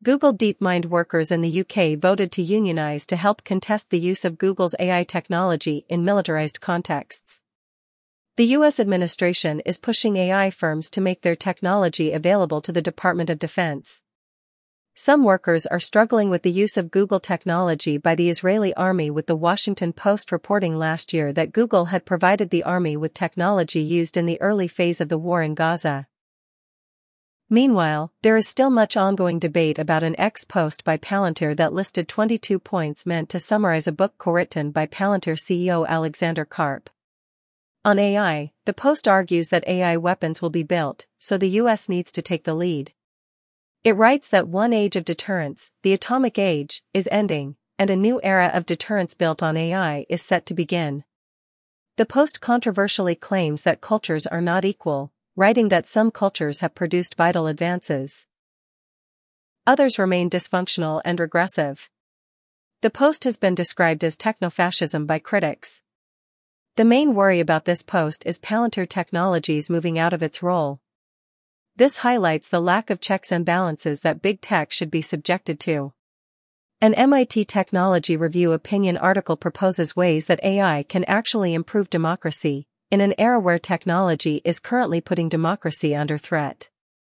Google DeepMind workers in the UK voted to unionize to help contest the use of Google's AI technology in militarized contexts. The US administration is pushing AI firms to make their technology available to the Department of Defense. Some workers are struggling with the use of Google technology by the Israeli army, with the Washington Post reporting last year that Google had provided the army with technology used in the early phase of the war in Gaza. Meanwhile, there is still much ongoing debate about an ex-post by Palantir that listed 22 points meant to summarize a book co-written by Palantir CEO Alexander Karp. On AI, the Post argues that AI weapons will be built, so the US needs to take the lead. It writes that one age of deterrence, the atomic age, is ending, and a new era of deterrence built on AI is set to begin. The Post controversially claims that cultures are not equal, writing that some cultures have produced vital advances. Others remain dysfunctional and regressive. The Post has been described as technofascism by critics. The main worry about this post is Palantir Technologies moving out of its role. This highlights the lack of checks and balances that big tech should be subjected to. An MIT Technology Review opinion article proposes ways that AI can actually improve democracy, in an era where technology is currently putting democracy under threat.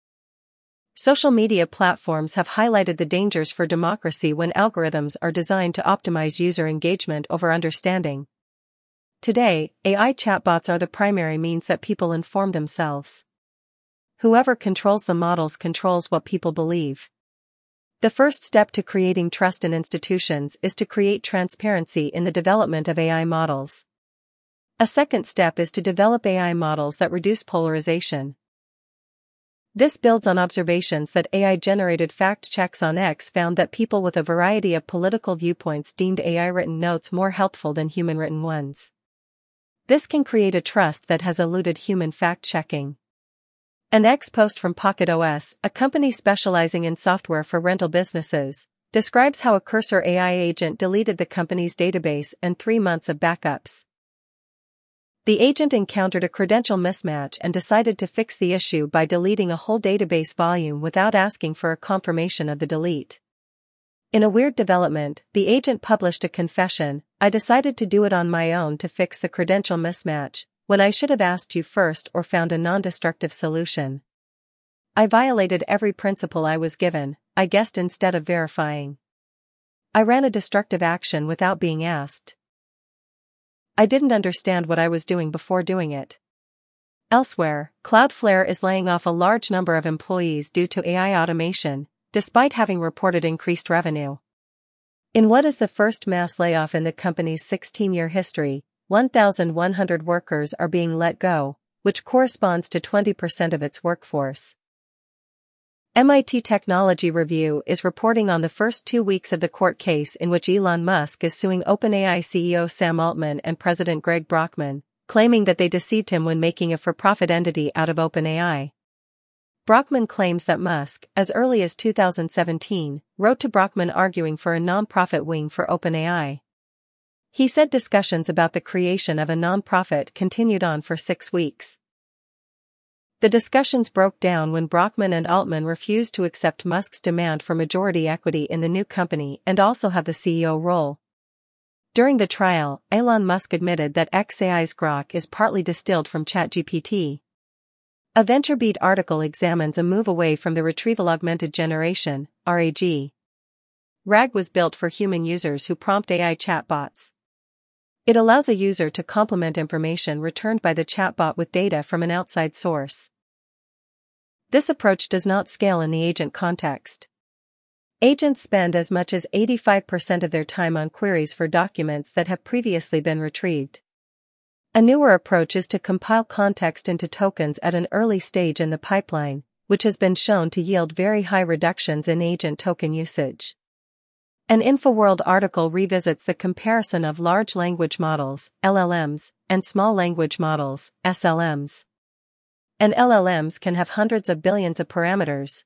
Social media platforms have highlighted the dangers for democracy when algorithms are designed to optimize user engagement over understanding. Today, AI chatbots are the primary means that people inform themselves. Whoever controls the models controls what people believe. The first step to creating trust in institutions is to create transparency in the development of AI models. A second step is to develop AI models that reduce polarization. This builds on observations that AI-generated fact checks on X found that people with a variety of political viewpoints deemed AI-written notes more helpful than human-written ones. This can create a trust that has eluded human fact-checking. An ex-post from PocketOS, a company specializing in software for rental businesses, describes how a Cursor AI agent deleted the company's database and 3 months of backups. The agent encountered a credential mismatch and decided to fix the issue by deleting a whole database volume without asking for a confirmation of the delete. In a weird development, the agent published a confession: "I decided to do it on my own to fix the credential mismatch, when I should have asked you first or found a non-destructive solution. I violated every principle I was given, I guessed instead of verifying. I ran a destructive action without being asked. I didn't understand what I was doing before doing it." Elsewhere, Cloudflare is laying off a large number of employees due to AI automation, despite having reported increased revenue. In what is the first mass layoff in the company's 16-year history, 1,100 workers are being let go, which corresponds to 20% of its workforce. MIT Technology Review is reporting on the first 2 weeks of the court case in which Elon Musk is suing OpenAI CEO Sam Altman and President Greg Brockman, claiming that they deceived him when making a for-profit entity out of OpenAI. Brockman claims that Musk, as early as 2017, wrote to Brockman arguing for a non-profit wing for OpenAI. He said discussions about the creation of a non-profit continued on for 6 weeks. The discussions broke down when Brockman and Altman refused to accept Musk's demand for majority equity in the new company and also have the CEO role. During the trial, Elon Musk admitted that xAI's Grok is partly distilled from ChatGPT. A VentureBeat article examines a move away from the Retrieval Augmented Generation, RAG. RAG was built for human users who prompt AI chatbots. It allows a user to complement information returned by the chatbot with data from an outside source. This approach does not scale in the agent context. Agents spend as much as 85% of their time on queries for documents that have previously been retrieved. A newer approach is to compile context into tokens at an early stage in the pipeline, which has been shown to yield very high reductions in agent token usage. An InfoWorld article revisits the comparison of large language models, LLMs, and small language models, SLMs. And LLMs can have hundreds of billions of parameters.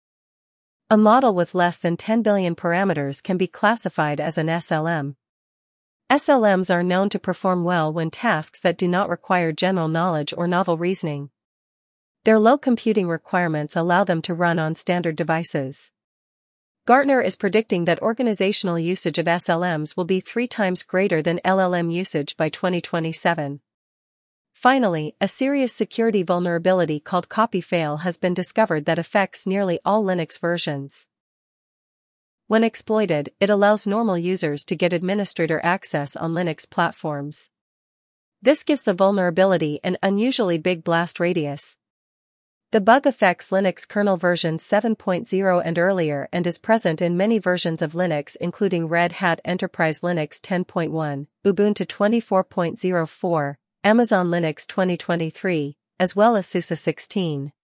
A model with less than 10 billion parameters can be classified as an SLM. SLMs are known to perform well when tasks that do not require general knowledge or novel reasoning. Their low computing requirements allow them to run on standard devices. Gartner is predicting that organizational usage of SLMs will be 3 times greater than LLM usage by 2027. Finally, a serious security vulnerability called copy-fail has been discovered that affects nearly all Linux versions. When exploited, it allows normal users to get administrator access on Linux platforms. This gives the vulnerability an unusually big blast radius. The bug affects Linux kernel version 7.0 and earlier and is present in many versions of Linux including Red Hat Enterprise Linux 10.1, Ubuntu 24.04, Amazon Linux 2023, as well as SUSE 16.